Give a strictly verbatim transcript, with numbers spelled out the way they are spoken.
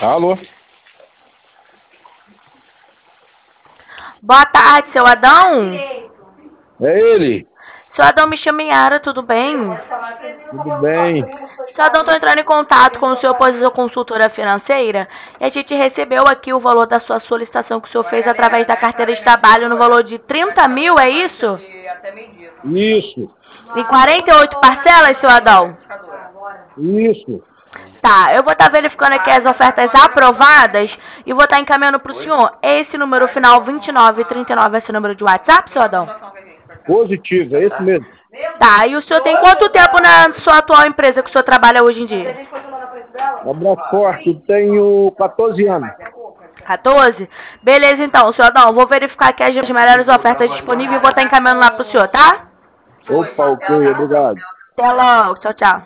Alô? Boa tarde, seu Adão. É ele? Seu Adão, me chama Yara, tudo bem? Tudo bem? Seu Adão, estou entrando em contato com o senhor, pois eu sou consultora financeira, e a gente recebeu aqui o valor da sua solicitação que o senhor fez através da carteira de trabalho no valor de trinta mil, é isso? Isso, Em quarenta e oito parcelas, seu Adão? isso. Tá, eu vou estar verificando aqui as ofertas aprovadas e vou estar encaminhando para o senhor. Esse número final vinte e nove trinta e nove é esse número de WhatsApp, seu Adão? Positivo, é esse mesmo. Tá, e o senhor tem quanto tempo na sua atual empresa que o senhor trabalha hoje em dia? Abraço forte, tenho quatorze anos. quatorze? Beleza, então, senhor Adão, vou verificar aqui as melhores ofertas disponíveis e vou estar encaminhando lá pro senhor, tá? Opa, ok, obrigado. Até logo, tchau, tchau.